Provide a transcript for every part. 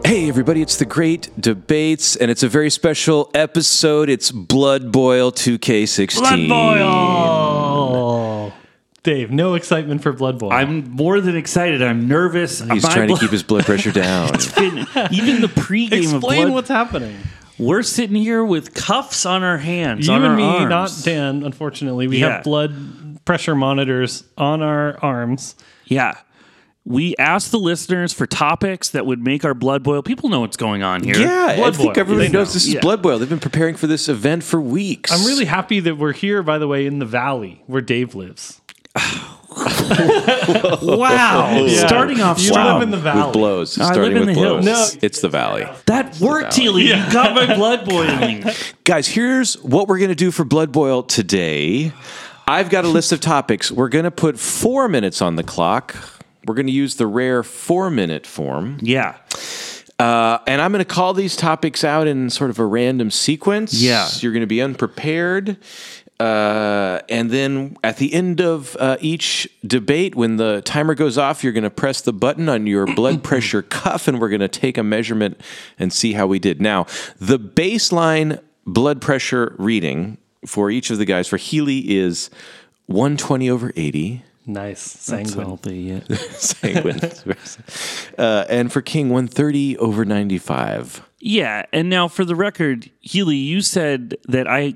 Hey everybody, it's The Great Debates, and it's a very special episode. It's Blood Boil 2K16. Blood Boil! Dave, no excitement for Blood Boil. I'm more than excited. I'm nervous. He's trying to keep his blood pressure down. Even the pregame of Explain Blood. what's happening. We're sitting here with cuffs on our hands, You on and our me, arms. not Dan, unfortunately. We Yeah. have blood pressure monitors on our arms. Yeah. We asked the listeners for topics that would make our blood boil. People know what's going on here. Yeah, Blood I think Boil. everybody They knows know. this is Yeah. Blood Boil. They've been preparing for this event for weeks. I'm really happy that we're here, by the way, in the valley where Dave lives. Wow. Yeah. Starting off You strong. live in the valley. with blows. I Starting live in with the blows. hills. No. It's the valley. That worked, Healy. You got my blood boiling. Guys, here's what we're going to do for Blood Boil today. I've got a list of topics. We're going to put 4 minutes on the clock. We're going to use the rare 4-minute form. Yeah. And I'm going to call these topics out in sort of a random sequence. Yeah. You're going to be unprepared. And then at the end of each debate, when the timer goes off, you're going to press the button on your blood pressure cuff, and we're going to take a measurement and see how we did. Now, the baseline blood pressure reading for each of the guys, for Healy, is 120/80. Nice. Sanguine. Healthy, yeah. Sanguine. And for King, 130/95. Yeah, and now for the record, Healy, you said that I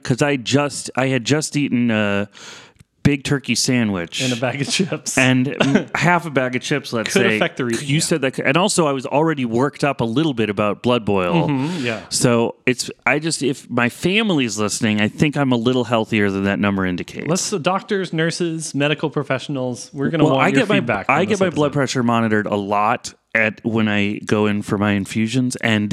had just eaten a big turkey sandwich And a bag of chips. and half a bag of chips. Let's Could say affect the reading, you yeah. said that, and also I was already worked up a little bit about blood boil. yeah. So if my family's listening, I think I'm a little healthier than that number indicates. Doctors, nurses, medical professionals, we're going to want your feedback. I from get this my blood episode. pressure monitored a lot when I go in for my infusions, and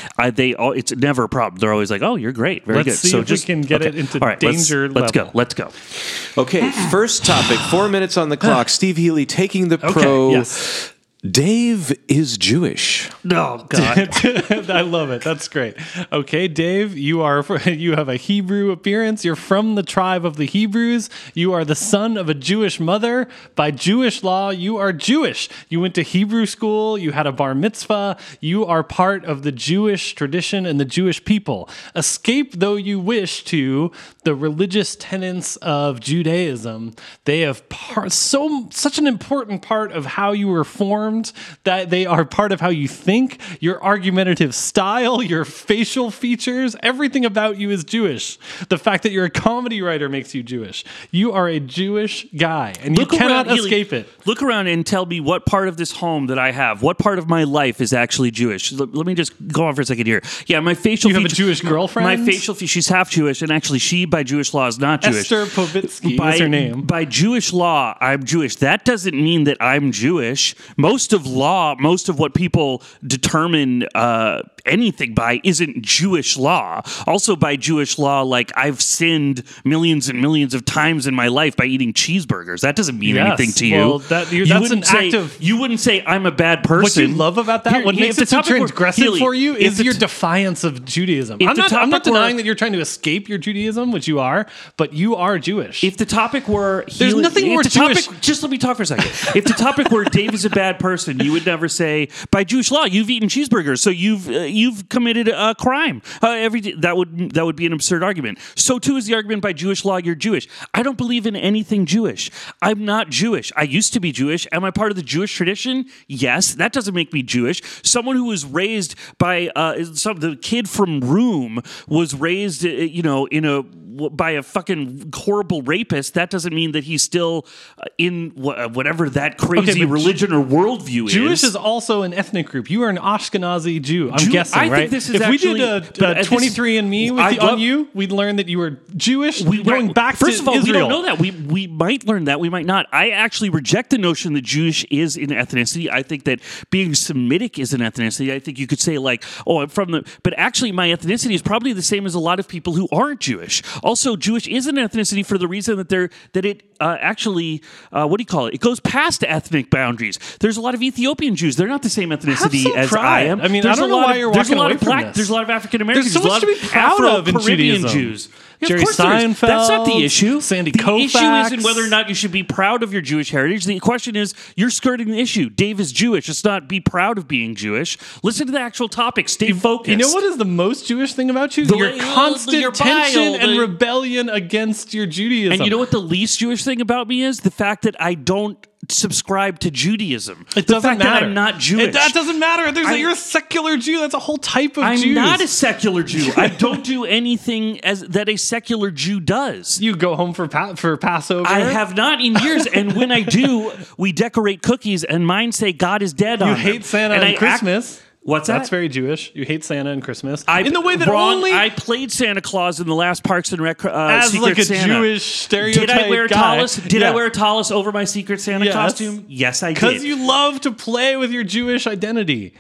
it's never a problem. They're always like, "Oh, you're great, very Let's good." see So if we can get it into all right, danger Let's level. go. Let's go. Okay, first topic, 4 minutes on the clock. Steve Healy taking the pro. Yes. Dave is Jewish. Oh God. I love it. That's great. Okay, Dave, you have a Hebrew appearance. You're from the tribe of the Hebrews. You are the son of a Jewish mother. By Jewish law, you are Jewish. You went to Hebrew school. You had a bar mitzvah. You are part of the Jewish tradition and the Jewish people. Escape though you wish to the religious tenets of Judaism. They have such an important part of how you were formed, that they are part of how you think, your argumentative style, your facial features, everything about you is Jewish. The fact that you're a comedy writer makes you Jewish. You are a Jewish guy, and you cannot Healy, escape it. Look around and tell me what part of this home that I have, what part of my life is actually Jewish. Let me just go on for a second here. Yeah, my facial You have a feature- Jewish girlfriend? My facial feature, she's half Jewish, and actually she, by Jewish law, is not Jewish. Esther Povitsky is her name. By Jewish law, I'm Jewish. That doesn't mean that I'm Jewish. Most of what people determine anything by isn't Jewish law. Also, by Jewish law, like I've sinned millions and millions of times in my life by eating cheeseburgers. That doesn't mean Yes, anything to you. well, that's wouldn't an act of- You wouldn't say I'm a bad person. What you love about that, what makes if it the so topic were- transgressive Healy, for you, if is the your t- defiance of Judaism. If I'm the not topic denying were- that you're trying to escape your Judaism, which you are, but you are Jewish. If the topic were There's nothing more Jewish- just let me talk for a second. If the topic were Dave is a bad person, you would never say by Jewish law you've eaten cheeseburgers, so you've committed a crime. That would be an absurd argument. So too is the argument by Jewish law you're Jewish. I don't believe in anything Jewish. I'm not Jewish. I used to be Jewish. Am I part of the Jewish tradition? Yes. That doesn't make me Jewish. Someone who was raised by the kid from Room was raised, by a fucking horrible rapist. That doesn't mean that he's still in whatever that crazy but religion or worldview is. Jewish is also an ethnic group. You are an Ashkenazi Jew. I'm guessing, I think right? this is if actually- we did a 23andMe on you, we'd learn that you were Jewish. Going back first to of all, Israel. we don't know that. We might learn that. We might not. I actually reject the notion that Jewish is an ethnicity. I think that being Semitic is an ethnicity. I think you could say like, oh, I'm from the. But actually, my ethnicity is probably the same as a lot of people who aren't Jewish. Also, Jewish is an ethnicity for the reason that it actually what do you call it? It goes past ethnic boundaries. There's a lot lot of Ethiopian Jews. They're not the same ethnicity some as pride. I am. I mean, there's I don't a know lot why of, you're there's a walking lot away of from black. this. There's a lot of African Americans. There's so much a lot to be proud of in Afro-Caribbean Judaism. Jews. Yeah, Jerry of course there is. Seinfeld, That's not the issue. Sandy the issue Koufax. isn't whether or not you should be proud of your Jewish heritage. The question is, you're skirting the issue. Dave is Jewish. It's not be proud of being Jewish. Listen to the actual topic. Stay focused. You know what is the most Jewish thing about you? The Your way- constant your tension bile, and the- rebellion against your Judaism. And you know what the least Jewish thing about me is? The fact that I don't subscribe to Judaism. It the doesn't fact matter. that I'm not Jewish. That doesn't matter. You're a secular Jew. That's a whole type of I'm Jews. not a secular Jew. I don't do anything as that a secular Jew does. You go home for Passover. I have not in years, and when I do, we decorate cookies, and mine say "God is dead" on You them. hate Santa and Christmas. What's that? That's very Jewish. You hate Santa and Christmas. In the way that wrong, only I played Santa Claus in the last Parks and Rec. as Secret like a Santa. Jewish stereotype Did I wear a guy. tallis? Did Yeah. I wear a tallis over my Secret Santa Yes. costume? Yes, I did. Because you love to play with your Jewish identity.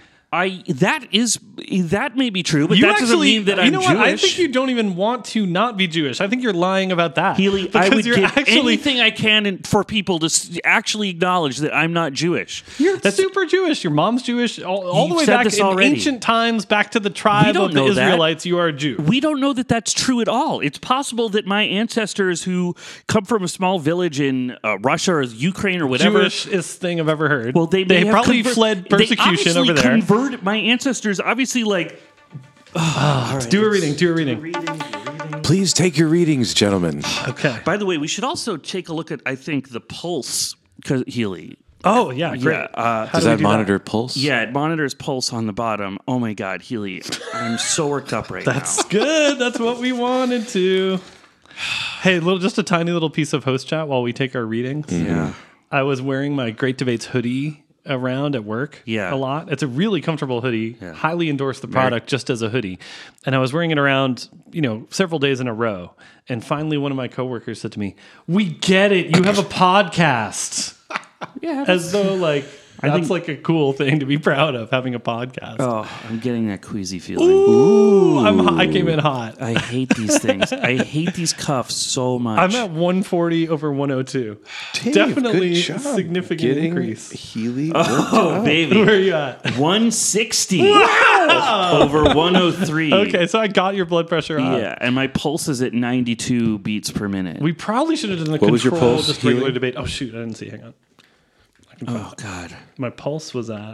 That may be true, but You that doesn't actually, mean that you I'm know Jewish. what? I think you don't even want to not be Jewish. I think you're lying about that. Healy, because I would you're give actually anything I can for people to actually acknowledge that I'm not Jewish. you're super Jewish. Your mom's Jewish. All the You've way said back this in already. ancient times, back to the tribe don't of the know that. Israelites. You are a Jew. We don't know that that's true at all. It's possible that my ancestors who come from a small village in Russia or Ukraine or whatever. Jewishest thing I've ever heard. Well, they may have probably fled persecution over there. My ancestors obviously Do a reading. Please take your readings, gentlemen. Okay. By the way, we should also take a look at the pulse, Healy. Oh yeah, great. Yeah, Does that monitor pulse? Yeah, it monitors pulse on the bottom. Oh my God, Healy, I'm so worked up right That's now. good. That's what we wanted to. Hey, just a tiny little piece of host chat while we take our readings. Yeah. I was wearing my Great Debates hoodie around at work Yeah. a lot. It's a really comfortable hoodie. Highly endorse the product just as a hoodie. And I was wearing it around, several days in a row. And finally one of my coworkers said to me, "We get it. You have a podcast." Yeah. As though that's think- a cool thing to be proud of, having a podcast. Oh, I'm getting that queasy feeling. Ooh, I came in hot. I hate these things. I hate these cuffs so much. I'm at 140 over 10102. Dave, Definitely good job significant getting increase. Healy. oh, baby. Where are you at? 160 over 103. Okay, so I got your blood pressure up. Yeah, and my pulse is at 92 beats per minute. We probably should have done the What was your control, pulse, just regular Healy? debate. Oh shoot, I didn't see. Hang on. Oh God. My pulse was at.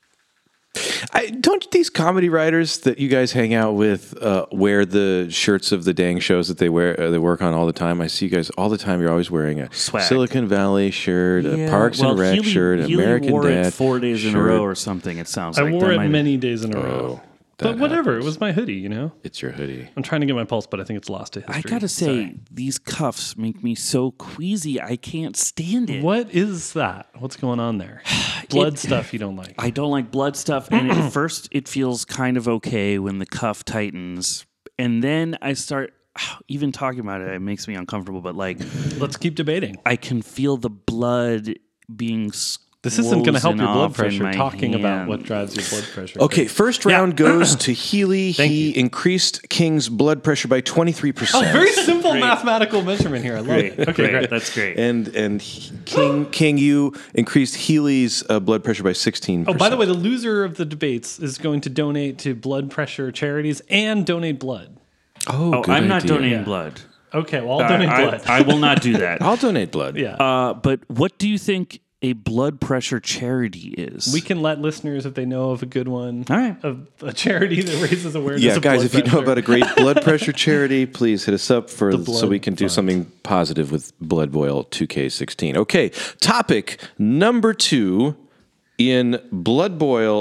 Don't these comedy writers that you guys hang out with wear the shirts of the dang shows that they wear? They work on all the time. I see you guys all the time. You're always wearing a Swag. Silicon Valley shirt, a Parks and Rec shirt, an Healy American wore Dad it 4 days in a shirt. row or something. It sounds I like wore That it might- many days in a row. But that whatever, happens. it was my hoodie. It's your hoodie. I'm trying to get my pulse, but I think it's lost to history. I gotta say, Sorry. these cuffs make me so queasy. I can't stand it. What is that? What's going on there? Blood stuff you don't like. I don't like blood stuff, and at first it feels kind of okay when the cuff tightens, and then I start even talking about it. It makes me uncomfortable. But Let's keep debating. I can feel the blood being. This isn't going to help frozen your blood off in pressure. my Talking about hand. what drives your blood pressure. Okay, first round goes to Healy. Thank He you. increased King's blood pressure by 23%. Oh, very simple mathematical measurement here. I love it. Okay, great. That's great. And King, you increased Healy's blood pressure by 16%. Oh, by the way, the loser of the debates is going to donate to blood pressure charities and donate blood. oh, good I'm not idea. donating blood. Okay, well, I'll donate blood. I will not do that. I'll donate blood. Yeah. But what do you think a blood pressure charity is? We can let listeners, if they know of a good one, All right. of a charity that raises awareness Yeah, of guys, blood if you know pressure. about a great blood pressure charity, please hit us up so Blood we can do Fund. something positive with Blood Boil 2K16. Okay, topic number 2 in Blood Boil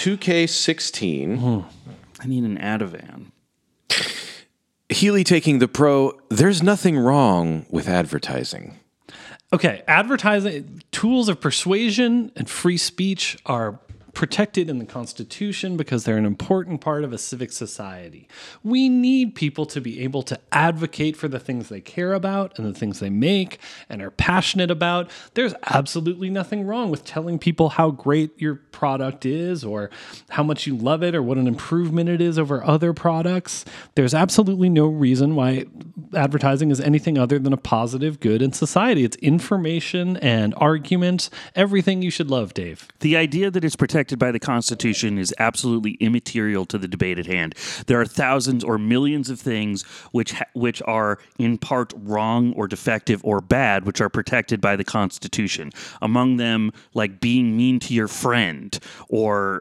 2K16. I need an Ativan. Healy taking the pro. There's nothing wrong with advertising. Okay, advertising tools of persuasion and free speech are protected in the Constitution because they're an important part of a civic society. We need people to be able to advocate for the things they care about and the things they make and are passionate about. There's absolutely nothing wrong with telling people how great your product is or how much you love it or what an improvement it is over other products. There's absolutely no reason why advertising is anything other than a positive good in society. It's information and argument, everything you should love, Dave. The idea that it's protected by the Constitution is absolutely immaterial to the debate at hand. There are thousands or millions of things which are in part wrong or defective or bad, which are protected by the Constitution. Among them, like being mean to your friend or,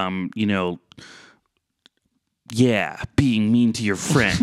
being mean to your friend.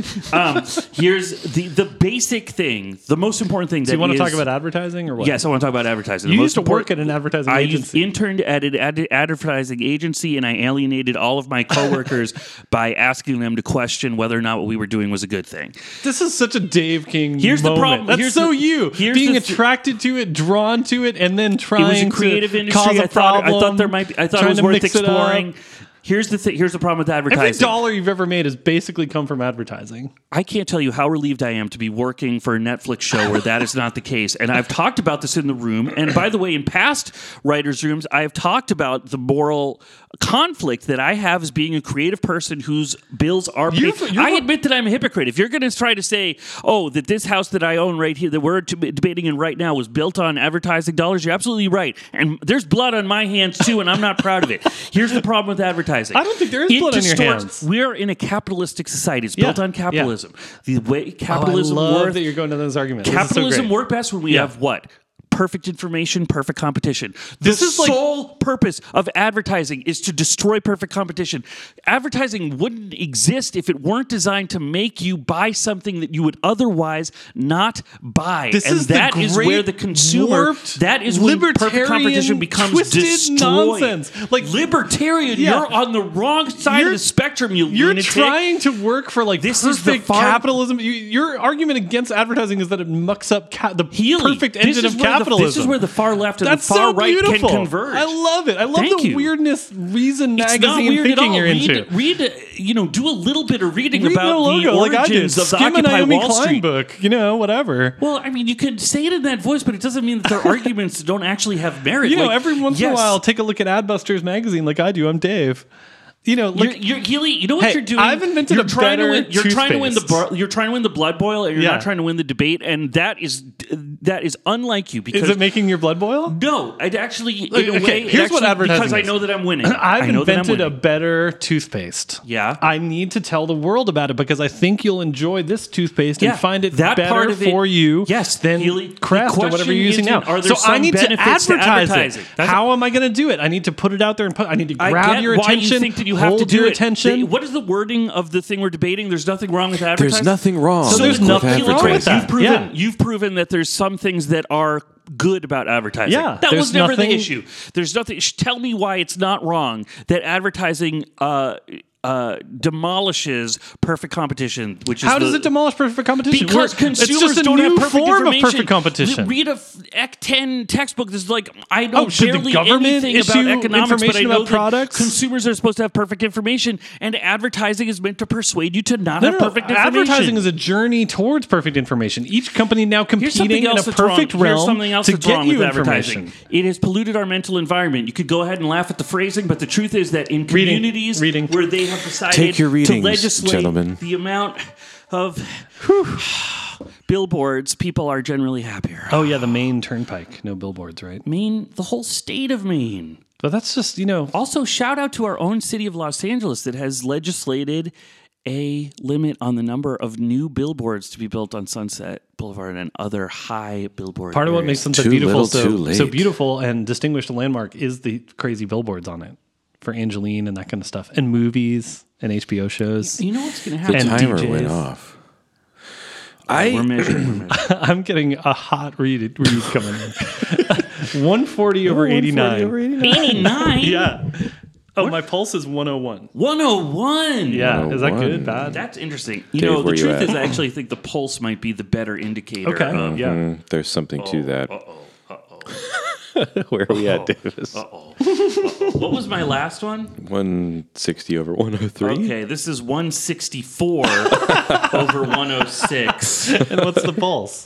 Here's the basic thing, the most important thing. So you want to talk about advertising or what? Yes, I want to talk about advertising. You used to work at an advertising agency. I interned at an advertising agency, and I alienated all of my coworkers by asking them to question whether or not what we were doing was a good thing. This is such a Dave King Here's moment. the problem. That's Here's so the- you. here's Being the attracted to it, drawn to it, and then It trying was a creative to industry. cause a I thought problem. there might be. I thought it trying was to worth mix it up. exploring. Here's the thing. Here's the problem with Every advertising. dollar you've ever made has basically come from advertising. I can't tell you how relieved I am to be working for a Netflix show where that is not the case. And I've talked about this in the room. And by the way, in past writers' rooms, I have talked about the moral conflict that I have as being a creative person whose bills are paid. I admit that I'm a hypocrite. If you're going to try to say, that this house that I own right here, that we're debating in right now, was built on advertising dollars, you're absolutely right. And there's blood on my hands too, and I'm not proud of it. Here's the problem with advertising. I don't think there is blood on your hands. We're in a capitalistic society. It's built on capitalism. The way I capitalism love works. that you're going to those arguments. This is so Capitalism great. works best when we have what? Perfect information, perfect competition. This The is like- sole purpose of advertising is to destroy perfect competition. Advertising wouldn't exist if it weren't designed to make you buy something that you would otherwise not buy. This and is the that is great where the consumer, warped, that is when perfect libertarian, competition becomes twisted destroyed. nonsense. Like- libertarian, Yeah. you're on the wrong side of You're- the spectrum, you You're lunatic. trying to work for This is perfect the far- capitalism. Your argument against advertising is that it mucks up the Healy, perfect this engine is of where capitalism. This is where the far left and That's the far so right beautiful. can converge. I love it. I love Thank the you. weirdness, Reason It's not magazine weird at thinking all. you're into. Do a little bit of reading Read about the logo the like I did. origins of the Skim a Occupy Naomi Wall Klein Street. book, whatever. Well, I mean, you could say it in that voice, but it doesn't mean that their arguments don't actually have merit. Every once in a while, take a look at Adbusters magazine like I do. I'm Dave. You're Healy, you know what Hey, you're doing? I've invented you're a trying to better win, You're trying to win toothpaste. you're trying to win the blood boil, and you're Yeah. not trying to win the debate, and that is unlike you. Because Is it making your blood boil? no, I'd actually in a Okay, way. here's what advertising because I is. know that I'm winning. I've I know that I'm invented a winning. better toothpaste. Yeah. I need to tell the world about it because I think you'll enjoy this toothpaste Yeah, and find it that better part of it- for you yes, than Healy, the Crest or whatever you're using question now. isn't, are there So I some need to benefits to advertise advertising? it. That's- How am I going to do it? I need to put it out there and I need to I grab get your why attention, you think that you have hold to do your it. attention. What is the wording of the thing we're debating? There's nothing wrong with advertising. There's nothing wrong. So there's with nothing wrong with advertising. that. You've proven that there's some things that are good about advertising. Yeah, that there's was never nothing- the issue. There's nothing. Tell me why it's not wrong that advertising demolishes perfect competition. Which is How does it demolish perfect competition? Because It's consumers just a don't new have perfect form of information. perfect competition. Read a Ec10 textbook. This is like I know should the barely government anything issue about economics, but I information know about products? that consumers are supposed to have perfect information, and advertising is meant to persuade you to not have perfect information. Advertising is a journey towards perfect information. Each company now Here's something competing in a else that's wrong. perfect Here's realm something else to that's get wrong you with advertising. information. It has polluted our mental environment. You could go ahead and laugh at the phrasing, but the truth is that in communities Reading. where they have decided Take your to readings, legislate gentlemen. the amount of billboards, people are generally happier. Oh yeah, the Maine Turnpike, no billboards, right? Maine, the whole state of Maine. But that's just Also, shout out to our own city of Los Angeles that has legislated a limit on the number of new billboards to be built on Sunset Boulevard and other high billboard part of what areas. makes Sunset Too beautiful, little, too late. so beautiful and distinguished a landmark is the crazy billboards on it for Angeline and that kind of stuff, and movies and HBO shows. You know what's going to The happen? And timer DJs. went off. We're measuring. I'm getting a hot read coming in. 140 over 89. 89? Yeah. Oh, my pulse is 101. 101. Yeah, is that 101. good? Bad? That's interesting. You Dave, know, the where you truth at? is I actually think the pulse might be the better indicator. Okay. of- Yeah. There's something to that. Where are we at, Davis? What was my last one? 160 over 103. Okay, this is 164 over 106. And what's the pulse?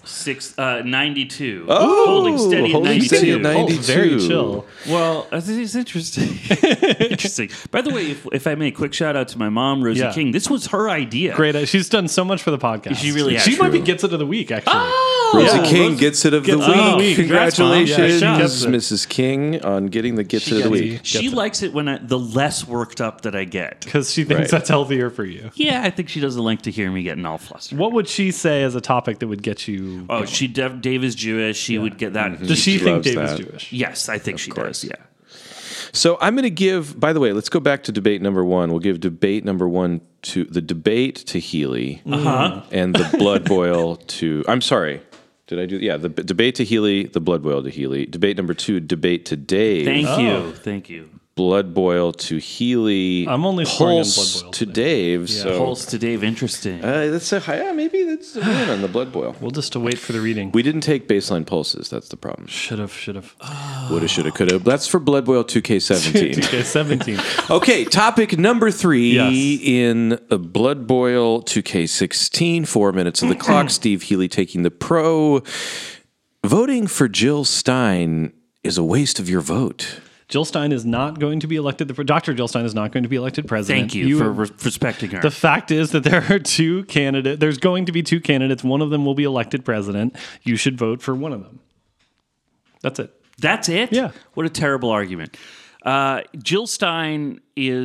92. Oh, holding steady at holding 92. steady at Pulse 92. very chill. Well, I think it's interesting. Interesting. By the way, if I may, quick shout out to my mom, Rosie Yeah. King. This was her idea. Great. She's done so much for the podcast. She really has. She might be True. gets it of the week, actually. Rosie Yeah, King Rosie gets it of the gets it of the week. week. Congrats, Mom. Congratulations, Yeah, she gets it. Mrs. King, on getting the gets it of the week. She likes it when the less worked up that I get. Because she thinks Right. that's healthier for you. Yeah, I think she doesn't like to hear me getting all flustered. What would she say as a topic that would get you? Oh, Dave is Jewish. She would get that. Does she She think loves Dave that. is Jewish? Yes, I think she course. does. Yeah. So I'm going to give, by the way, let's go back to debate number one. We'll give debate number one to the debate to Healy and the blood boil to, I'm sorry. Did I do? Yeah, the debate to Healy, the blood boil to Healy. Debate number two, debate to Dave. Thank you. Blood boil to Healy. I'm only scoring on pulse blood boil to today. Dave. So Pulse to Dave, interesting. that's a high. Yeah, maybe that's a win on the blood boil. We'll just wait for the reading. We didn't take baseline pulses. That's the problem. Should have. Woulda, shoulda, coulda. That's for blood boil 2K17. Okay, 17. Okay, topic number 3 Yes. in Blood Boil 2K16. 4 minutes of the clock. Steve Healy taking the pro. Voting for Jill Stein is a waste of your vote. Jill Stein is not going to be elected. Dr. Jill Stein is not going to be elected president. Thank you for respecting her. The fact is that there are two candidates. There's going to be two candidates. One of them will be elected president. You should vote for one of them. That's it. That's it? Yeah. What a terrible argument. Jill Stein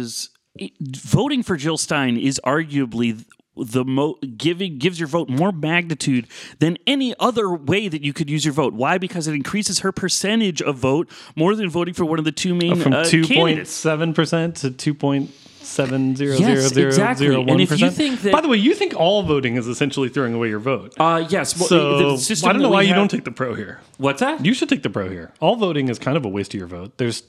voting for Jill Stein is arguably gives your vote more magnitude than any other way that you could use your vote. Why? Because it increases her percentage of vote more than voting for one of the two main From candidates. 2.7% to 2.7000001%. Yes, exactly. And if you think that- by the way, you think all voting is essentially throwing away your vote. Yes. Well, So the system I don't know that we why you have- don't take the pro here. What's that? You should take the pro here. All voting is kind of a waste of your vote. There's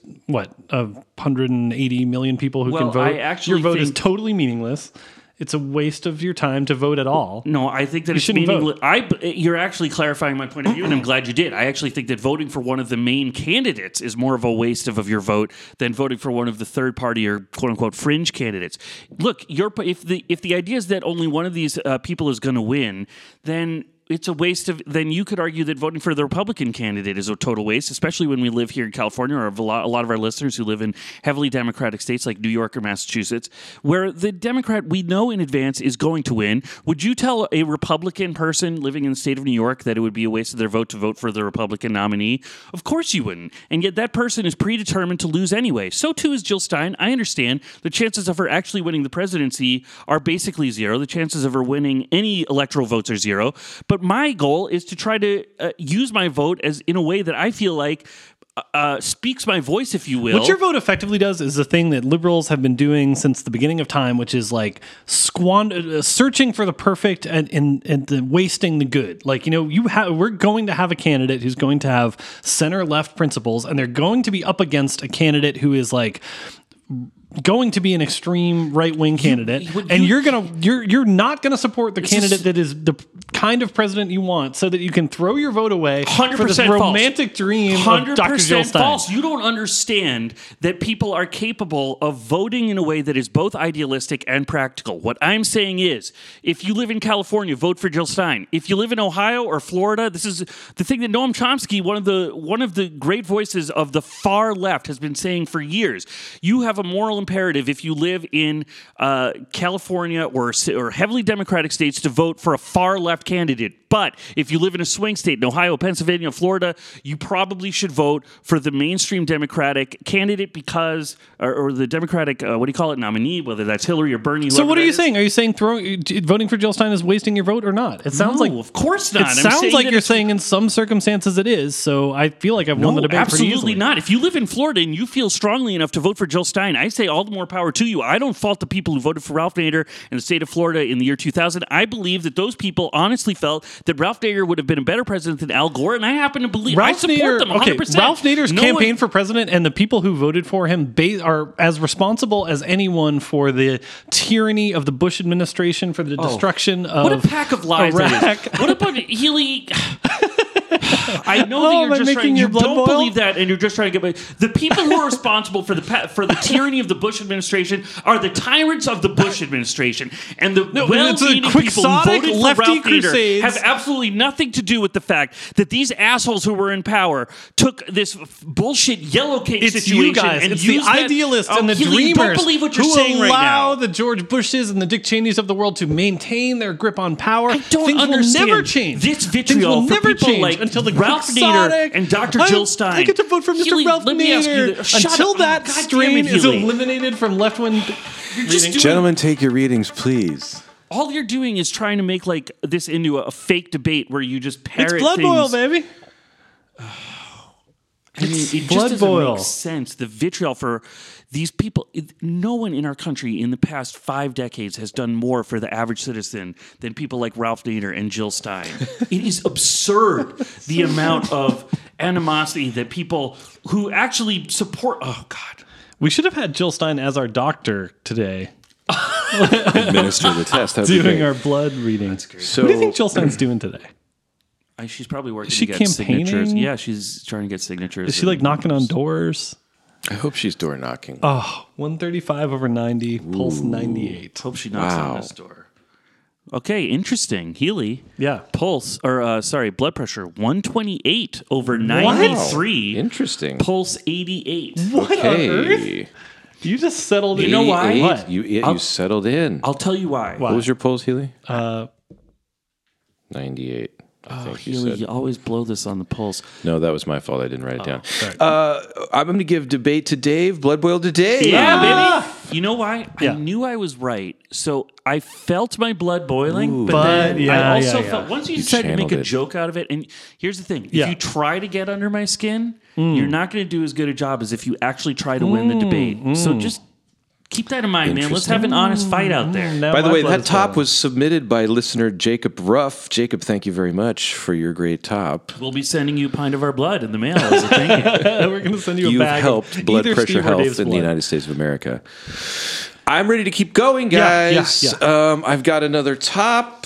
180 million people who Well, can vote. I actually your vote is think- totally meaningless. It's a waste of your time to vote at all. No, I think that it's shouldn't meaningless. You're actually clarifying my point of view, and I'm glad you did. I actually think that voting for one of the main candidates is more of a waste of your vote than voting for one of the third party or quote unquote fringe candidates. Look, if the idea is that only one of these people is going to win, then it's a waste of. Then you could argue that voting for the Republican candidate is a total waste, especially when we live here in California, or a lot of our listeners who live in heavily Democratic states like New York or Massachusetts, where the Democrat we know in advance is going to win. Would you tell a Republican person living in the state of New York that it would be a waste of their vote to vote for the Republican nominee? Of course you wouldn't. And yet that person is predetermined to lose anyway. So too is Jill Stein. I understand the chances of her actually winning the presidency are basically zero. The chances of her winning any electoral votes are zero. But my goal is to try to use my vote as in a way that I feel like speaks my voice, if you will. What your vote effectively does is the thing that liberals have been doing since the beginning of time, which is like searching for the perfect and wasting the good. Like, we're going to have a candidate who's going to have center-left principles, and they're going to be up against a candidate who is like going to be an extreme right-wing candidate, and you're not gonna support the candidate that is the kind of president you want, so that you can throw your vote away 100% for this romantic dream of Dr. Jill Stein. False. You don't understand that people are capable of voting in a way that is both idealistic and practical. What I'm saying is, if you live in California, vote for Jill Stein. If you live in Ohio or Florida, this is the thing that Noam Chomsky, one of the great voices of the far left, has been saying for years. You have a moral imperative if you live in California or heavily Democratic states to vote for a far left candidate. But if you live in a swing state in Ohio, Pennsylvania, Florida, you probably should vote for the mainstream Democratic candidate because, or the Democratic, nominee, whether that's Hillary or Bernie. So what are you saying? Are you saying voting for Jill Stein is wasting your vote or not? It sounds like, of course not. It sounds like you're saying in some circumstances it is. So I feel like I've won the debate pretty easily. Absolutely not. If you live in Florida and you feel strongly enough to vote for Jill Stein, I say all the more power to you. I don't fault the people who voted for Ralph Nader in the state of Florida in the year 2000. I believe that those people honestly felt that Ralph Nader would have been a better president than Al Gore, and I happen to believe I support them 100%. Ralph Nader's campaign for president and the people who voted for him are as responsible as anyone for the tyranny of the Bush administration, for the destruction of what a pack of lies Iraq. that is. What about Healy? I know that you're just trying. You don't believe that, and you're just trying to get. The people who are responsible for the tyranny of the Bush administration are the tyrants of the Bush administration, and the well-meaning people who voted for Ralph Nader have absolutely nothing to do with the fact that these assholes who were in power took this bullshit yellow cake situation. You guys, and it's the idealists and the dreamers don't believe what you're who saying right now. allow the George Bushes and the Dick Cheneys of the world to maintain their grip on power. I don't Things understand. will never change. This vitriol for people like until the Ralph Nader and Dr. Jill Stein. I get to vote for Mr. Healy, Ralph let me ask you Nader until that strain is eliminated from left-wing reading. Gentlemen, take your readings, please. All you're doing is trying to make like this into a fake debate where you just parrot It's blood things. boil, baby. I mean, it blood just boil. doesn't make sense. The vitriol for these people. No one in our country in the past 5 decades has done more for the average citizen than people like Ralph Nader and Jill Stein. It is absurd the amount of animosity that people who actually support. Oh God, We should have had Jill Stein as our doctor today, Administer the test. That'd be doing great. our blood reading. So, What do you think Jill Stein's doing today? she's probably working Is she to get campaigning? signatures. Yeah, she's trying to get signatures. Is she like knocking on doors? I hope she's door knocking. Oh, 135/90, pulse 98. Hope she knocks Wow. on this door. Okay, interesting. Healy. Yeah. Pulse, or blood pressure 128/93. Interesting. Pulse 88. What on earth? Okay. You just settled in. You know why? What? You settled in. I'll tell you why. What was your pulse, Healy? 98. 98. I think you Healy, said. you always blow this on the pulse. No, that was my fault. I didn't write it down. sorry. I'm going to give debate to Dave. Blood boil to Dave. Yeah, baby. You know why? Yeah. I knew I was right. So I felt my blood boiling, But, but then yeah, I also yeah, yeah. felt once you You decided to make a channeled it. joke out of it. And here's the thing: if Yeah. you try to get under my skin, you're not going to do as good a job as if you actually try to win the debate. So just keep that in mind, man. Let's have an honest fight out there. Now By the my way, blood that is top boiling. was submitted by listener Jacob Ruff. Jacob, thank you very much for your great top. We'll be sending you a pint of our blood in the mail as a thank you. We're going to send you a You've bag. helped of blood either pressure Steve or health Dave's in the blood. United States of America. I'm ready to keep going, Yeah, guys. yeah. I've got another top.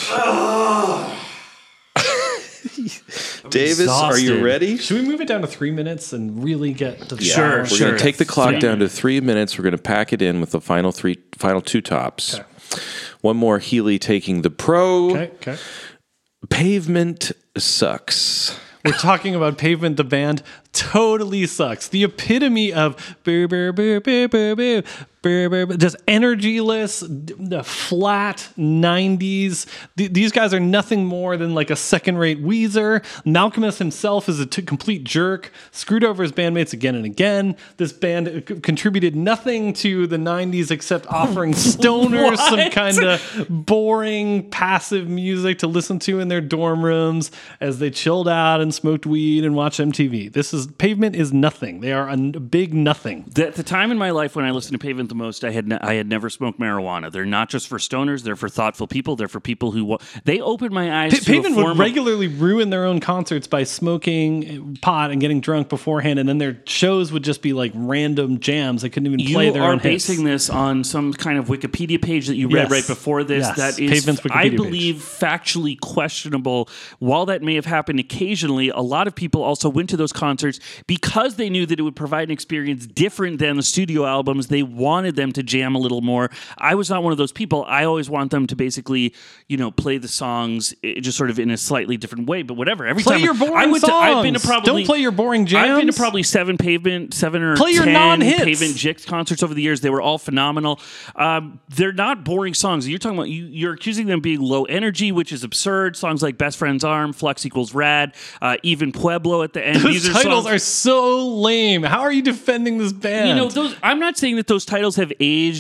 Davis, are you exhausted. ready? Should we move it down to 3 minutes and really get to the Sure, We're going to take the clock 3 down to 3 minutes. We're going to pack it in with the final two tops. Okay. One more Healy taking the pro. Okay. Pavement sucks. We're talking about Pavement, the band. Totally sucks. The epitome of boo, boo, boo, boo, boo, boo, boo, boo, boo, just energyless, the flat 90s. These guys are nothing more than like a second-rate Weezer. Malcolmus himself is a complete jerk. Screwed over his bandmates again and again. This band contributed nothing to the 90s except offering stoners some kind of boring, passive music to listen to in their dorm rooms as they chilled out and smoked weed and watched MTV. Pavement is nothing. They are a big nothing. At the time in my life when I listened to Pavement the most, I had never smoked marijuana. They're not just for stoners; they're for thoughtful people. They're for people who they opened my eyes. to Pavement a form would of- regularly ruin their own concerts by smoking pot and getting drunk beforehand, and then their shows would just be like random jams. They couldn't even play You their are own hits. basing this on some kind of Wikipedia page that you read Yes. right before this. Yes. That is, Pavement's Wikipedia I page. believe, factually questionable. While that may have happened occasionally, a lot of people also went to those concerts because they knew that it would provide an experience different than the studio albums. They wanted them to jam a little more. I was not one of those people. I always want them to basically, play the songs just sort of in a slightly different way. But whatever. Every Play time your boring I've been to songs. probably Don't play your boring jams. I've been to probably 7 or Play your 10 non-hits. Pavement Jix concerts over the years. They were all phenomenal. They're not boring songs. You're talking about you're accusing them of being low energy, which is absurd. Songs like Best Friend's Arm, Flux Equals Rad, even Pueblo at the end. Those These titles songs, are so lame. How are you defending this band? I'm not saying that those titles have aged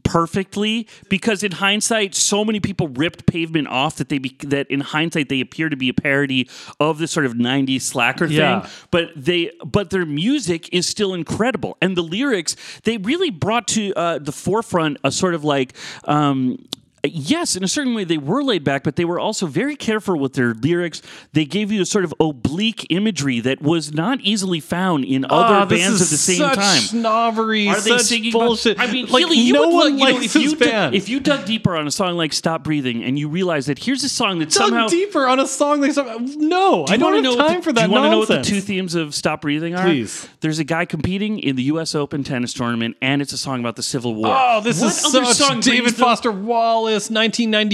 perfectly because in hindsight, so many people ripped Pavement off that that in hindsight they appear to be a parody of this sort of '90s slacker Yeah. thing. But their music is still incredible, and the lyrics they really brought to the forefront a sort of like. Yes, in a certain way, they were laid back, but they were also very careful with their lyrics. They gave you a sort of oblique imagery that was not easily found in other bands of the same time. Snobbery, Are they such singing bullshit? I mean, like Healy, you no would one look, likes this band. if you dug deeper on a song like "Stop Breathing" and you realize that here's a song that Dug somehow deeper on a song like no, I don't have time for that. Do you want to know what the nonsense. two themes of "Stop Breathing" are? Please. There's a guy competing in the U.S. Open tennis tournament, and it's a song about the Civil War. Oh, this What is other such song David brings the- Foster Wallace, 1994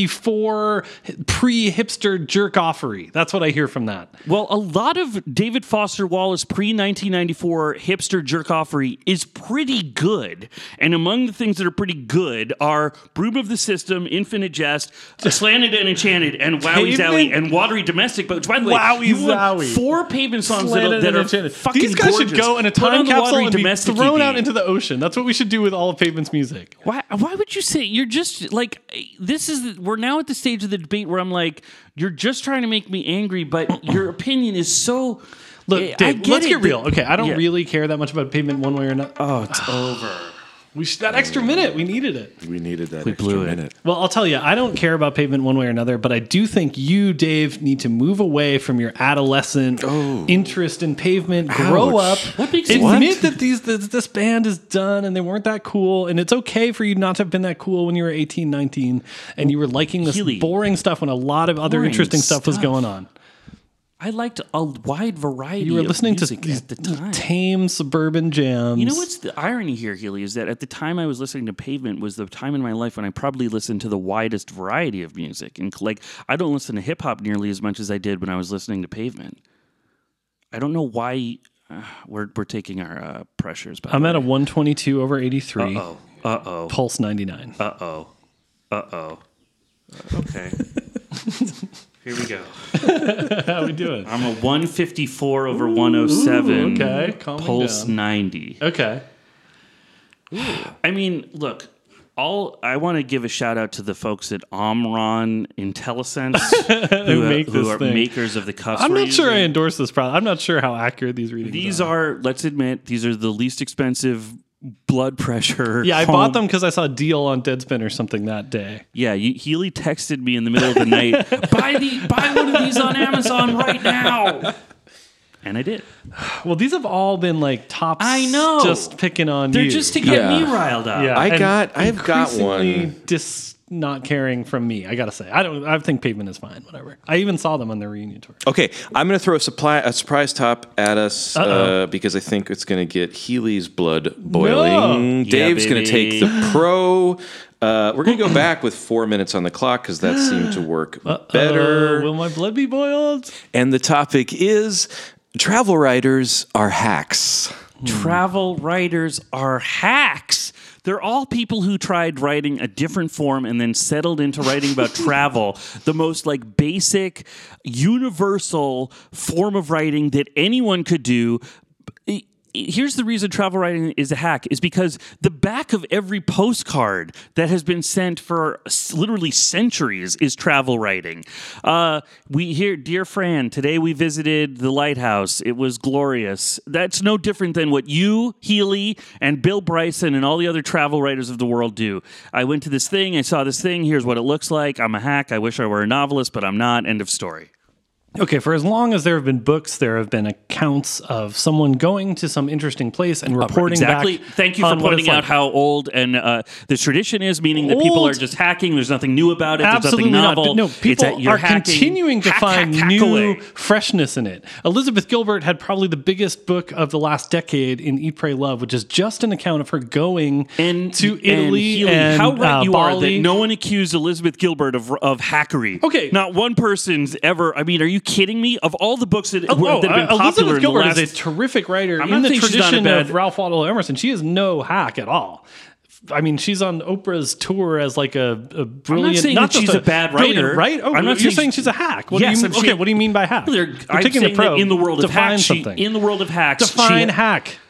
pre-hipster jerk-offery. That's what I hear from that. Well, a lot of David Foster Wallace pre-1994 hipster jerk-offery is pretty good. And among the things that are pretty good are Broom of the System, Infinite Jest, Slanted and Enchanted, and Wowie Pavement? Zowie, and Watery Domestic. But by the way, Wowie you want Zowie. 4 Pavement songs Slanted that and are Enchanted. fucking These guys gorgeous. should go in a Put time on the capsule Watery and be Domestic thrown EP. out into the ocean. That's what we should do with all of Pavement's music. Why would you say you're just like this is we're now at the stage of the debate where I'm like you're just trying to make me angry but your opinion is so Look, I Dave, get let's it, get real. but- Okay, I don't Yeah. really care that much about Pavement one way or another. Oh, it's over. That extra minute, we needed it. We needed that blew extra it. minute. Well, I'll tell you, I don't care about Pavement one way or another, but I do think you, Dave, need to move away from your adolescent interest in Pavement. Grow up. What makes you Admit that this band is done and they weren't that cool. And it's okay for you not to have been that cool when you were 18, 19, and you were liking this Healy. boring stuff when a lot of other Boring interesting stuff was stuff. going on. I liked a wide variety You were of listening to music these at the time. tame suburban jams. You know what's the irony here, Healy, is that at the time I was listening to Pavement was the time in my life when I probably listened to the widest variety of music. And like I don't listen to hip hop nearly as much as I did when I was listening to Pavement. I don't know why we're taking our pressures. By I'm the at a way. 122 over 83. Uh-oh. Pulse 99. Uh-oh. Okay. Here we go. How we doing? I'm a 154 over 107. okay, calm me Pulse down. 90. Okay. I mean, look, I want to give a shout out to the folks at Omron IntelliSense who, make this are thing. makers of the cuffs. I'm we're not sure I using. endorse this product. I'm not sure how accurate these readings These are. are, let's admit, these are the least expensive blood pressure. Yeah, I home- bought them because I saw a deal on Deadspin or something that day. Yeah, Healy texted me in the middle of the night, buy one of these on Amazon right now. And I did. Well, these have all been like tops. I know. Just picking on They're you. just to get Yeah. me riled up. Yeah, I've and got increasingly one. Not caring from me. I gotta say, I think Pavement is fine. Whatever. I even saw them on their reunion tour. Okay, I'm going to throw a surprise top at us because I think it's going to get Healy's blood boiling. Yeah, Dave's going to baby. take the pro. We're going to go back with 4 minutes on the clock because that seemed to work better. Will my blood be boiled? And the topic is travel writers are hacks. Travel writers are hacks. They're all people who tried writing a different form and then settled into writing about travel, the most like basic, universal form of writing that anyone could do. Here's the reason travel writing is a hack is because the back of every postcard that has been sent for literally centuries is travel writing. We hear, dear Fran, today we visited the lighthouse. It was glorious. That's no different than what you, Healy, and Bill Bryson and all the other travel writers of the world do. I went to this thing. I saw this thing. Here's what it looks like. I'm a hack. I wish I were a novelist, but I'm not. End of story. Okay, for as long as there have been books, there have been accounts of someone going to some interesting place and reporting Exactly. back. Thank you for on what pointing it's out like. how old and the tradition is, meaning that people Old. are just hacking. There's nothing new about it. Absolutely There's not. nothing novel. No, people It's that you're are hacking. continuing to Hack, find hack, hack new away. freshness in it. Elizabeth Gilbert had probably the biggest book of the last decade in Eat, Pray, Love, which is just an account of her going to Italy Healy, and how right you are Bali. that no one accused Elizabeth Gilbert of hackery. Okay. Not one person's ever. I mean, are you kidding me? Of all the books that have been popular Elizabeth in the Gilbert last... is a terrific writer I'm in not the saying she's not a tradition bad- of Ralph Waldo Emerson. She is no hack at all. I mean, she's on Oprah's tour as like a brilliant. saying that just she's a bad brilliant, writer. right? Oh, I'm not you're saying saying she- she's a hack. What Yes, do I'm you, okay, saying- what do you mean by hack? You're I'm taking saying the pro. that in the world of Define hacks, something. in the world of hacks, Define she- hack.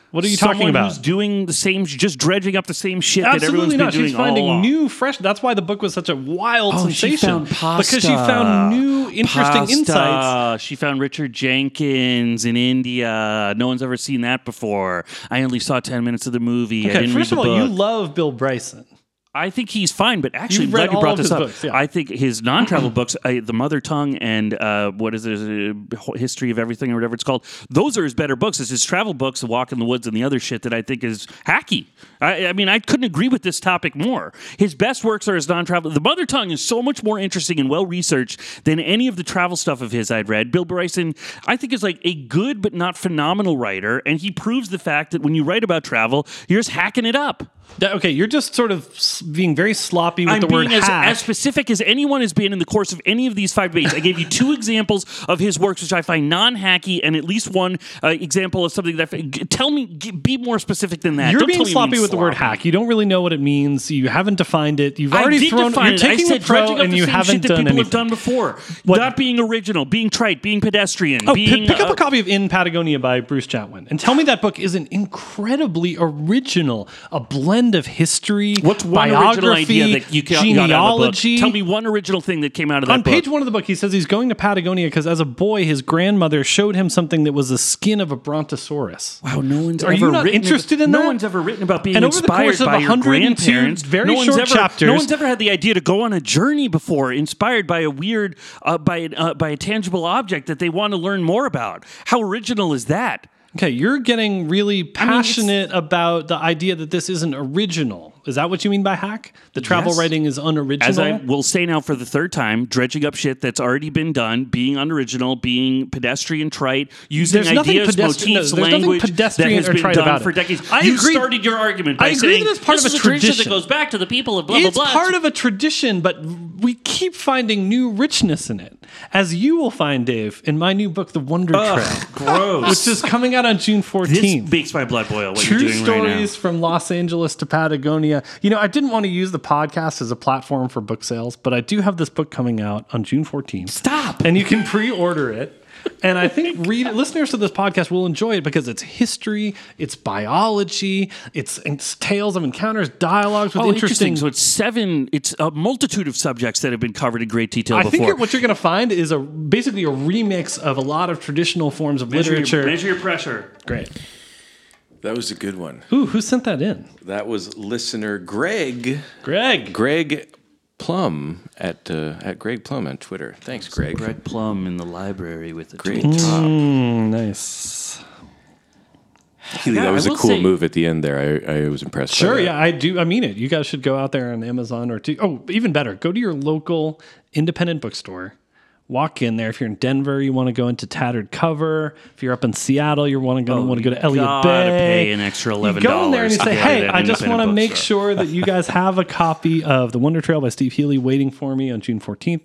What are you talking Someone about? who's doing the same, just dredging up the same shit that everyone's Absolutely been not. doing She's all finding along. new, fresh. That's why the book was such a wild sensation. She found pasta. Because she found new, interesting insights. She found Richard Jenkins in India. No one's ever seen that before. I only saw 10 minutes of the movie. I Okay, didn't first read of the all, book. you love Bill Bryson. I think he's fine, but actually, You've I'm read glad you all brought of this his up. books, yeah. I think his non-travel books, The Mother Tongue and what is it, History of Everything or whatever it's called, those are his better books. It's his travel books, The Walk in the Woods and the other shit that I think is hacky. I mean, I couldn't agree with this topic more. His best works are his non-travel. The Mother Tongue is so much more interesting and well-researched than any of the travel stuff of his I'd read. Bill Bryson, I think, is like a good but not phenomenal writer, and he proves the fact that when you write about travel, you're just hacking it up. Okay, you're just sort of being very sloppy with the word being hack. as specific as anyone has been in the course of any of these 5 debates. I gave you 2 examples of his works, which I find non-hacky, and at least one example of something that tell me, be more specific than that. You're Don't being tell me sloppy you mean with the word sloppy. hack. You don't really know what it means. You haven't defined it. You've I already did thrown. define You're it. I taking said the pro dredging up and the you same haven't shit that done people anything. have done before. What? Not being original, being trite, being pedestrian, Oh, being pick up a copy of In Patagonia by Bruce Chatwin and tell me that book isn't incredibly original. A blend of history, What's one biography, original idea that you got out of the genealogy. book? Tell me one original thing that came out of that On book. page 1 of the book, he says he's going to Patagonia because as a boy, his grandmother showed him something that was the skin of a brontosaurus. Wow, no one's Are ever you not written interested in No that? one's ever written about being And over the inspired course of by your 102 grandparents. very no one's short ever, chapters- No one's ever had the idea to go on a journey before, inspired by a weird, by a tangible object that they want to learn more about. How original is that? Okay, you're getting really passionate about the idea that this isn't original. Is that what you mean by hack? The travel Yes. writing is unoriginal? As I will say now for the 3rd time, dredging up shit that's already been done, being unoriginal, being pedestrian trite, using There's nothing ideas, pedestrian- motifs, no, there's nothing language that pedestrian has or been trite done about for it. decades. I You agree- started your argument by I agree saying that it's part this of a is tradition tradition. that goes back to the people of blah, It's blah, blah. part of a tradition, but we keep finding new richness in it. As you will find, Dave, in my new book, The Wonder Trail, Gross. which is coming out on June 14th. This makes my blood boil. What True you're doing right now. stories from Los Angeles to Patagonia. You know, I didn't want to use the podcast as a platform for book sales, but I do have this book coming out on June 14th. Stop. And you can pre-order it. And I think listeners to this podcast will enjoy it because it's history, it's biology, it's tales of encounters, dialogues with interesting. So it's a multitude of subjects that have been covered in great detail I before. think what you're going to find is basically a remix of a lot of traditional forms of literature. Measure your pressure. Great. That was a good one. Ooh, who sent that in? That was listener Greg. Greg. Greg Plum at Greg Plum on Twitter. Thanks, Greg. Greg Plum in the library with the Great tweet. top. Nice. Healy, that I was a will cool say- move at the end there. I was impressed. by Sure, that. yeah, I do. I mean it. You guys should go out there on Amazon even better, go to your local independent bookstore. Walk in there. If you're in Denver, you want to go into Tattered Cover. If you're up in Seattle, you want to go to Elliott gotta Bay. pay an extra You go in there and you $11 say, to "Hey, get it at I just want to independent make bookstore." sure that you guys have a copy of The Wonder Trail by Steve Healy waiting for me on June 14th."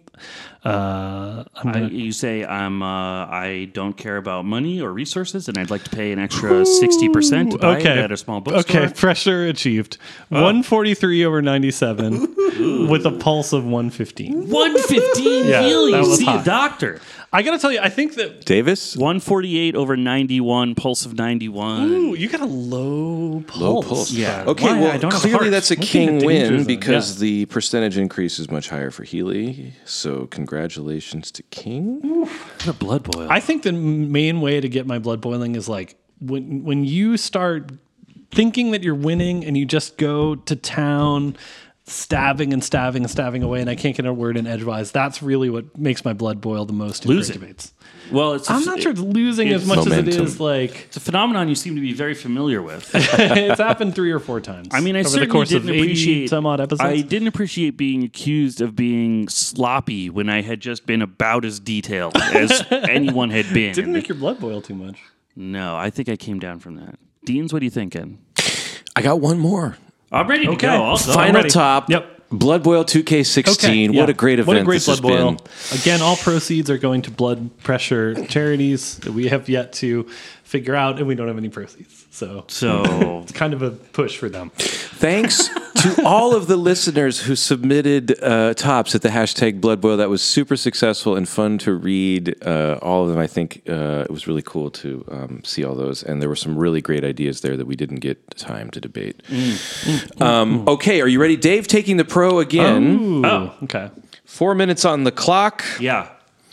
You say I don't care about money or resources, and I'd like to pay an extra 60% to buy it at a small bookstore. Okay, pressure achieved. 143 over 97 with a pulse of 115. 115 Yeah, Healy. that was See hot. a doctor. I got to tell you, I think that Davis? 148 over 91, pulse of 91. ooh, you got a low pulse. Low pulse. Yeah. Okay, Why? I well, don't have clearly heart. that's a Looking at king dangers win of- because yeah. the percentage increase is much higher for Healy. So congratulations to King. What a blood boil. I think the main way to get my blood boiling is like when you start thinking that you're winning and you just go to town stabbing away and I can't get a word in edgewise. That's really what makes my blood boil the most in Losing. great debates. Well, I'm not sure it's losing as much as it momentum. is like It's a phenomenon you seem to be very familiar with. it's happened 3 or 4 times. I mean, I over certainly the course didn't of 80 appreciate some odd episodes. I didn't appreciate being accused of being sloppy when I had just been about as detailed as anyone had been. Didn't make your blood boil too much. No, I think I came down from that. Deans, what are you thinking? I got one more. I'm ready to Okay. go. I'll go. Final ready. top. Yep. Blood Boil 2K16. Okay, What yeah. a great event What a great this has blood boil. been. Again, all proceeds are going to blood pressure charities that we have yet to figure out, and we don't have any proceeds. So So it's kind of a push for them. Thanks To all of the listeners who submitted tops at the hashtag Blood Boil, that was super successful and fun to read. All of them, I think it was really cool to see all those. And there were some really great ideas there that we didn't get time to debate. Okay, are you ready? Dave taking the pro again. Oh, okay. 4 minutes on the clock. Yeah.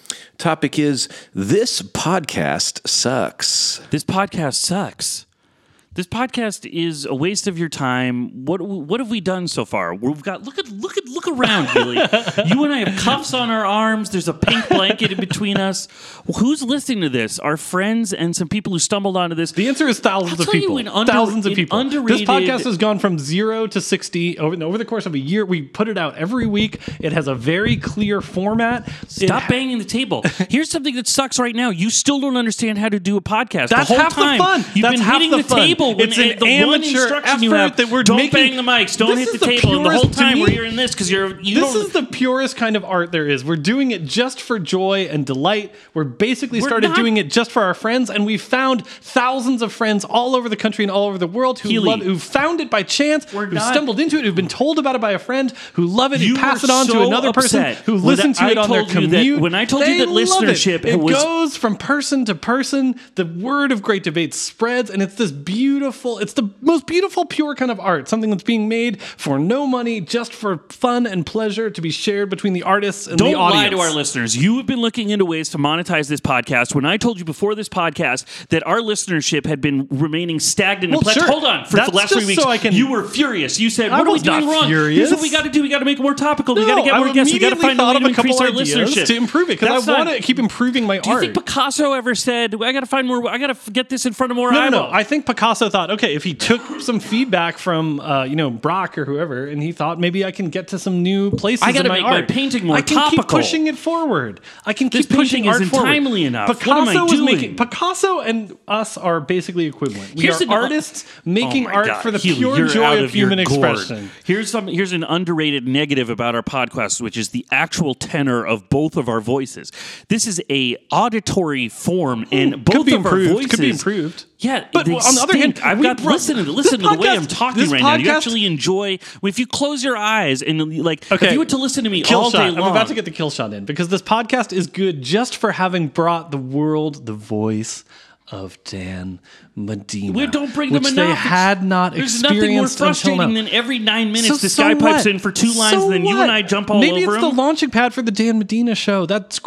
Topic is, this podcast sucks. This podcast sucks. This podcast is a waste of your time. What have we done so far? We've got look around, Healy. You and I have cuffs on our arms. There's a pink blanket in between us. Who's listening to this? Our friends and some people who stumbled onto this. The answer is thousands of people. Thousands of people. This podcast has gone from 0 to 60 over the course of a year. We put it out every week. It has a very clear format. Stop banging the table. Here's something that sucks right now. You still don't understand how to do a podcast. That's the whole half time, the fun. You've That's been half hitting the the fun. table. It's When an the one amateur instruction you effort have, that we're don't making. bang the mics. Don't This hit is the table. And the whole purest, to time me, we're hearing this because you This don't. is the purest kind of art there is. We're doing it just for joy and delight. We're basically started doing it just for our friends, and we've found thousands of friends all over the country and all over the world who found it by chance, who stumbled into it, who've been told about it by a friend, who love it, who pass it on to another person, who listen to it on their commute. When I told you that listenership, it goes from person to person. The word of Great Debate spreads, and it's this beautiful, it's the most beautiful, pure kind of art, something that's being made for no money, just for fun and pleasure to be shared between the artists and the audience. Don't lie to our listeners. You have been looking into ways to monetize this podcast. When I told you before this podcast that our listenership had been remaining stagnant and sure. hold on, for the last 3 weeks, you were furious. You said, what are we doing wrong? Furious. Here's what we got to do. We got to make it more topical. We got to get more guests. We got to find a way to increase our listenership. To improve it, because I want to keep improving my art. Do you think Picasso ever said, I got to find more, I got to get this in front of more eyeballs? No. I think Picasso thought, okay, if he took some feedback from, Brock or whoever, and he thought maybe I can get to some new places in my art. I got to make my painting more topical. I can keep pushing it forward. I can keep pushing art isn't forward. timely enough. Picasso what am I doing? Picasso and us are basically equivalent. We Here's are artists making art for the Healy, pure you're joy out of human gourd. expression. Here's an underrated negative about our podcast, which is the actual tenor of both of our voices. This is a auditory form, and both of our voices could be improved. Yeah, but on the other hand, listen to the way I'm talking right now. You actually enjoy if you close your eyes and if you were to listen to me all day long. I'm about to get the kill shot in because this podcast is good just for having brought the world the voice of Dan Medina. We don't bring them enough. They had not There's experienced nothing more frustrating than every 9 minutes this guy pipes in for 2 lines, and then you and I jump all over him. Maybe it's the launching pad for the Dan Medina show.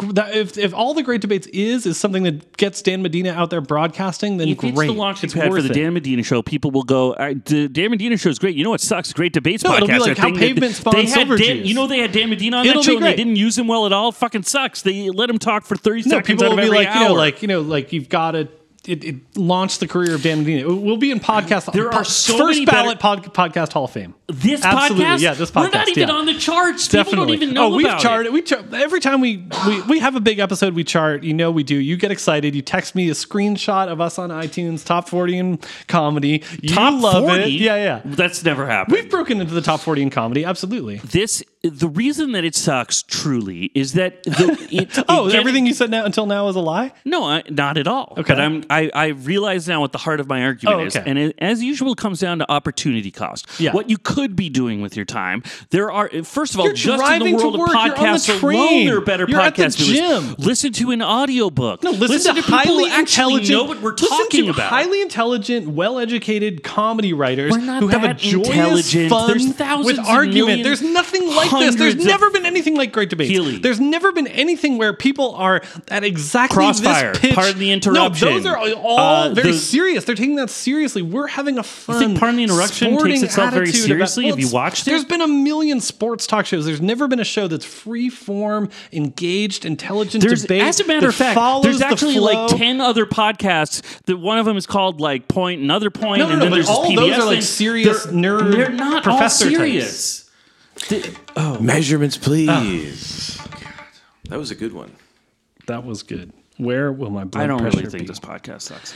If all the Great Debates is something that gets Dan Medina out there broadcasting, then great. If it's the launching pad for the Dan Medina show, people will go, the Dan Medina show is great. You know what sucks? Great Debates podcast. It'll be like how Pavement spawned Silver Juice. You know they had Dan Medina on that show and they didn't use him well at all? Fucking sucks. They let him talk for 30 seconds people out of will be every hour. like you've got to... It launched the career of Dan Medina. We'll be in podcast. There are so first many ballot podcast Hall of Fame. This Absolutely. podcast, yeah, this podcast. We're not even on the charts. Definitely. People don't even know we've about charted. it. Every time we have a big episode, we chart. You know we do. You get excited. You text me a screenshot of us on iTunes, top 40 in comedy. You top love 40? it. Yeah. That's never happened. We've broken into the top 40 in comedy. Absolutely. The reason that it sucks truly is that everything you said until now is a lie? No, not at all. Okay. But I realize now what the heart of my argument is, and as usual, it comes down to opportunity cost. Yeah. What you could be doing with your time. There are, first of all, You're just in the world of podcasts alone, there are better podcasts. Gym. Listen to an audiobook. No, listen to people highly who actually intelligent. know what we're talking about. Highly intelligent, well-educated comedy writers who have a joyous intelligent. fun There's thousands with argument. of There's nothing like this. There's never been anything like Great Debates. Healy. There's never been anything where people are at exactly Crossfire, this pitch. Pardon the interruption. No, those are all very serious. They're taking that seriously. We're having a fun. You think Pardon the Interruption takes itself very seriously? Have you watched it? There's been a million sports talk shows. There's never been a show that's free form, engaged, intelligent debate. As a matter of fact, there's actually like 10 other podcasts that one of them is called like Point, another Point, no, and then there's all this PBS those are like thing. serious nerd. They're not professor all serious. Measurements, please. That was a good one. That was good. Where will my blood I don't pressure really think be? this podcast sucks.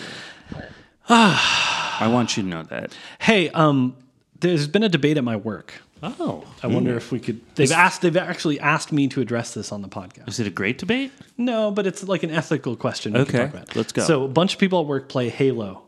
I want you to know that. Hey, there's been a debate at my work. Oh, I wonder if we could. They've actually asked me to address this on the podcast. Is it a great debate? No, but it's like an ethical question. We can Okay, talk about. let's go. So a bunch of people at work play Halo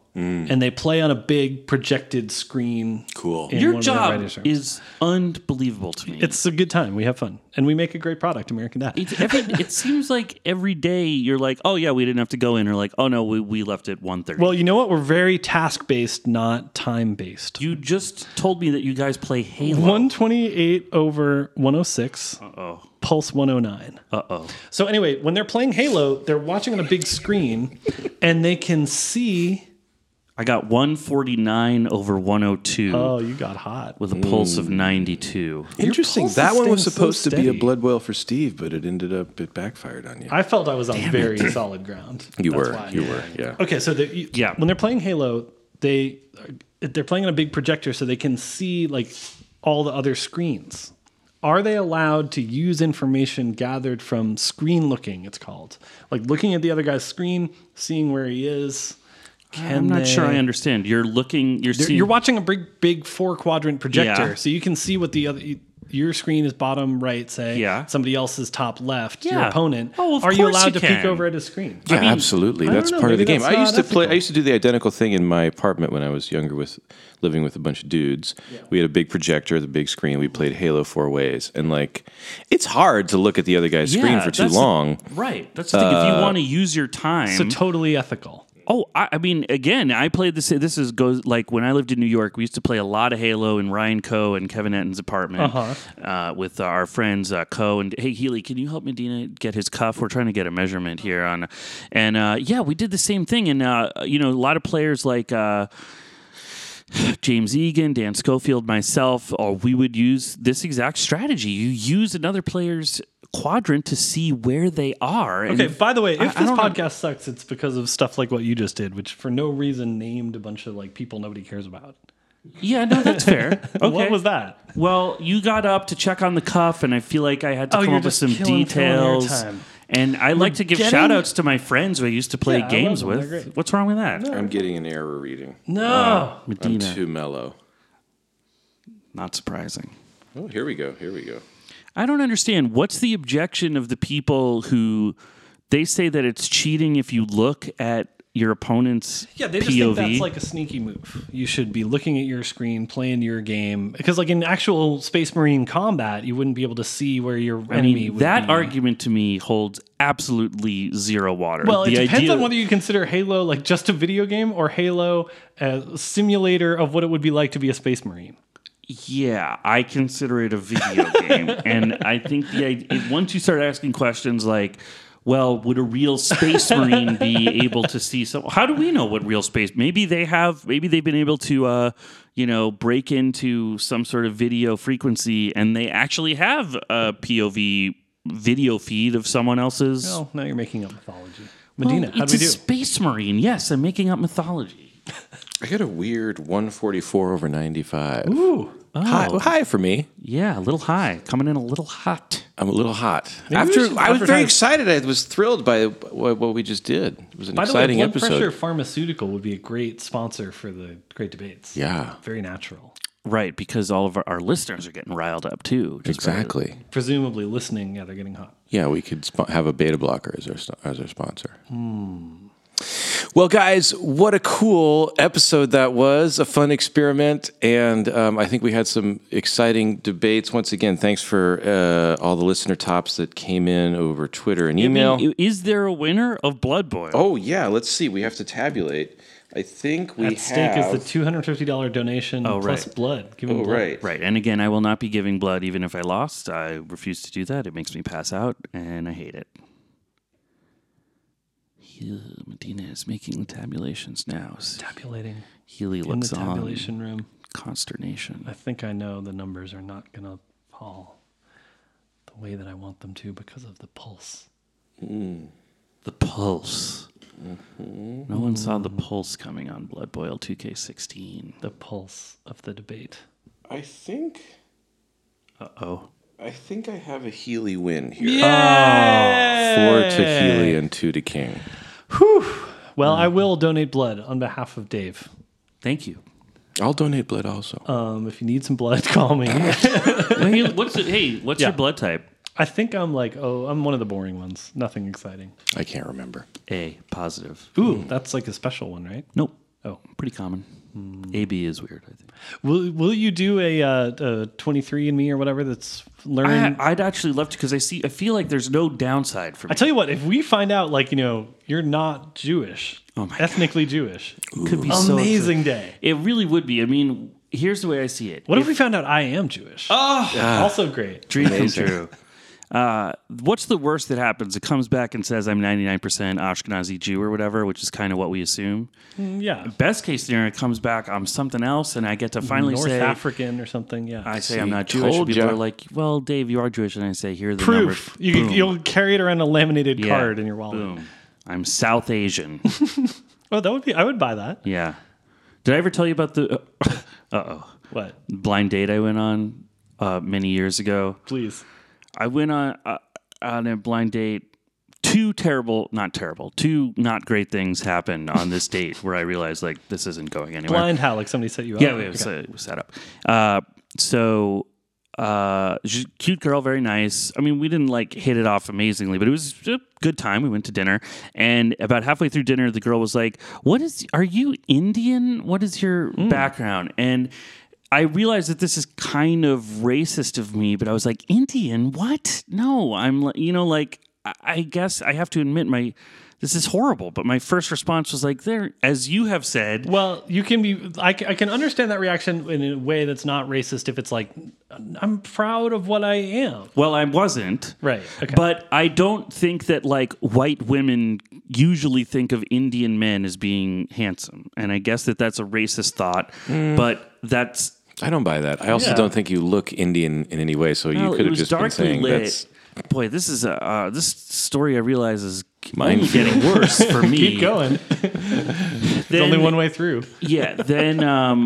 and they play on a big projected screen. Cool. in Your one of their job writers' rooms. is unbelievable to me. It's a good time. We have fun, and we make a great product, American Dad. It seems like every day you're like, oh yeah, we didn't have to go in, or like, oh no, we left at 1:30. Well, you know what? We're very task based, not time based. You just told me that you guys play Halo. 128 over 106. Uh-oh. Pulse 109. Uh-oh. So anyway, when they're playing Halo, they're watching on a big screen, and they can see. I got 149 over 102 Oh, you got hot. with a pulse of 92. Interesting. pulse That is one was staying so supposed to be a steady. blood boil for Steve, but it backfired on you. I felt I was on very solid ground. You That's were. why. You were. Yeah. Okay, so Yeah. when they're playing Halo, they're playing on a big projector, so they can see like all the other screens. Are they allowed to use information gathered from screen looking? It's called like looking at the other guy's screen, seeing where he is. I'm not sure I understand. You're looking. You're watching a big 4-quadrant projector, Yeah. so you can see what the other. Your screen is bottom right, say. Yeah. Somebody else's top left. Your Yeah. opponent. Oh, of Are you course allowed you to peek can. over at his screen? Yeah, mean, absolutely. I don't That's know, part of the maybe game. that's I used to not play. ethical. I used to do the identical thing in my apartment when I was younger, with living with a bunch of dudes. We had a big projector, the big screen. We played Halo 4 ways, and like, it's hard to look at the other guy's screen for too that's long. Right. That's the thing. If you want to use your time. So totally ethical. Oh, I mean, again, I played this. Goes like when I lived in New York. We used to play a lot of Halo in Ryan Coe and Kevin Etton's apartment with our friends Coe and hey Healy, can you help Medina get his cuff? We're trying to get a measurement here on, and yeah, we did the same thing. And you know, a lot of players like. James Egan, Dan Schofield, myself, or we would use this exact strategy. You use another player's quadrant to see where they are. And Okay, by the way, if I this don't know. podcast sucks, it's because of stuff like what you just did, which for no reason named a bunch of like people nobody cares about. Yeah, no, that's fair. Okay. What was that? Well, you got up to check on the cuff, and I feel like I had to Oh, come you're up with just some filling your details. time. And I like to give getting- shout outs to my friends who I used to play Yeah, I games love them. with. They're great. What's wrong with that? I'm getting an error reading. No. I'm Medina. too mellow. Not surprising. Oh, here we go. Here we go. I don't understand. What's the objection of the people who they say that it's cheating if you look at your opponent's Yeah, they just POV? think that's like a sneaky move. You should be looking at your screen, playing your game. Because like in actual Space Marine combat, you wouldn't be able to see where your I enemy mean, would that be. argument to me holds absolutely zero water. Well, it The depends idea- on whether you consider Halo like just a video game or Halo a simulator of what it would be like to be a Space Marine. Yeah, I consider it a video game, and I think once you start asking questions like, "Well, would a real Space Marine be able to see some?" How do we know what real space? Maybe they have. Maybe they've been able to, break into some sort of video frequency, and they actually have a POV video feed of someone else's. Well, now you're making up mythology. Medina, Well, how it's do we a do? Space Marine. Yes, I'm making up mythology. I got a weird 144 over 95. Ooh. High for me. Yeah, a little high, coming in a little hot. I'm a little hot. Maybe we should I was very advertise- excited. I was thrilled by what we just did. It was an By the way, exciting Blood episode. Pressure Pharmaceutical would be a great sponsor for the Great Debates. Yeah, Very natural. Right, because all of our listeners are getting riled up too. just by- exactly. Presumably listening, yeah, they're getting hot. Yeah, we could have a beta blocker as our sponsor. Well, guys, what a cool episode that was. A fun experiment. And I think we had some exciting debates. Once again, thanks for all the listener tops that came in over Twitter and email. I mean, is there a winner of Blood Boil? Oh, yeah. Let's see. We have to tabulate. I think we At stake have... is the $250 donation plus right. blood. Give him Oh, blood. right. Right, and again, I will not be giving blood even if I lost. I refuse to do that. It makes me pass out, and I hate it. Medina is making the tabulations now. Tabulating Healy in looks the on. tabulation room. Consternation. I think I know the numbers are not going to fall the way that I want them to because of the pulse. The pulse. No one saw the pulse coming on Blood Boil 2K16. The pulse of the debate. I think Uh-oh. I have a Healy win here. Yeah! 4 to Healy and 2 to King. Well, I will donate blood on behalf of Dave. Thank you. I'll donate blood also. If you need some blood, call me. What's Yeah. your blood type? I think I'm I'm one of the boring ones. Nothing exciting. I can't remember. A, positive. Ooh, that's like a special one, right? Nope. Oh. Pretty common. AB is weird, I think. Will you do a 23andMe or whatever that's learning? I'd actually love to, because I feel like there's no downside for me. I tell you what, if we find out, like, you're not Jewish, ethnically Jewish, Could be amazing day. It really would be. I mean, here's the way I see it. What if we found out I am Jewish? Also great. Dream come true. What's the worst that happens? It comes back and says I'm 99% Ashkenazi Jew or whatever, which is kind of what we assume. Yeah. Best case scenario, it comes back, I'm something else, and I get to finally North say African or something. Yeah. I say I'm not Jewish. told People ya. are like, well, Dave, you are Jewish, and I say, here are the Proof. numbers. Boom. You'll carry it around a laminated Yeah. card in your wallet. Boom. I'm South Asian. Oh, I would buy that. Yeah. Did I ever tell you about the What? blind date I went on many years ago? Please. I went on a blind date. Two not great things happened on this date where I realized, like, this isn't going anywhere. Blind how? Like somebody set you up? Yeah, it was set up. She's a cute girl, very nice. I mean, we didn't like hit it off amazingly, but it was a good time. We went to dinner, and about halfway through dinner, the girl was like, are you Indian? What is your background? And I realized that this is kind of racist of me, but I was like, Indian? What? No, I'm, I guess I have to admit this is horrible. But my first response was like, as you have said. Well, you can be, I can understand that reaction in a way that's not racist if it's like, I'm proud of what I am. Well, I wasn't. Right. Okay. But I don't think that like white women usually think of Indian men as being handsome. And I guess that's a racist thought, but I don't buy that. I also don't think you look Indian in any way, so you could have just been saying that's... Boy, this is this story I realize is Mine only getting worse for me. Keep going. There's only one way through. Yeah. Then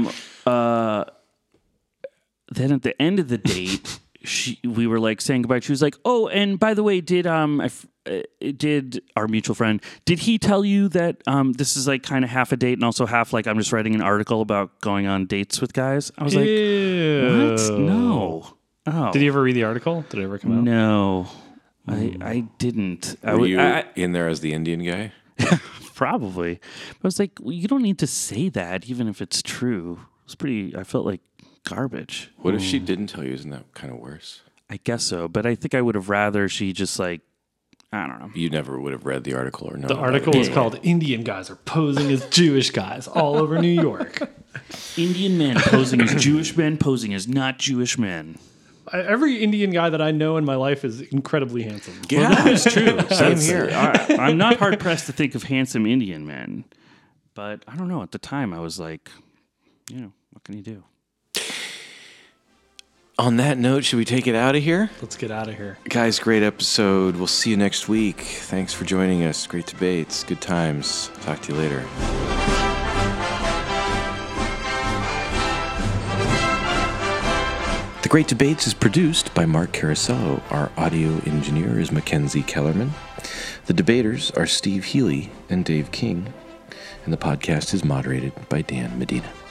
at the end of the date, we were like saying goodbye. She was like, "Oh, and by the way, did our mutual friend, did he tell you that this is like kind of half a date and also half like I'm just writing an article about going on dates with guys?" I was like, Ew. "What? No." Oh. Did you ever read the article? Did it ever come out? No, I didn't. Were you in there as the Indian guy? Probably. But I was like, well, you don't need to say that, even if it's true. I felt like garbage. What if she didn't tell you? Isn't that kind of worse? I guess so, but I think I would have rather she just like, I don't know. You never would have read the article or known. The article was called "Indian Guys Are Posing as Jewish Guys All Over New York." Indian men posing as Jewish men, posing as not Jewish men. Every Indian guy that I know in my life is incredibly handsome. Yeah, Well, that is true. Same here. I'm not hard pressed to think of handsome Indian men, but I don't know. At the time, I was like, what can you do? On that note, should we take it out of here? Let's get out of here. Guys, great episode. We'll see you next week. Thanks for joining us. Great debates. Good times. Talk to you later. The Great Debates is produced by Mark Carasello. Our audio engineer is Mackenzie Kellerman. The debaters are Steve Healy and Dave King. And the podcast is moderated by Dan Medina.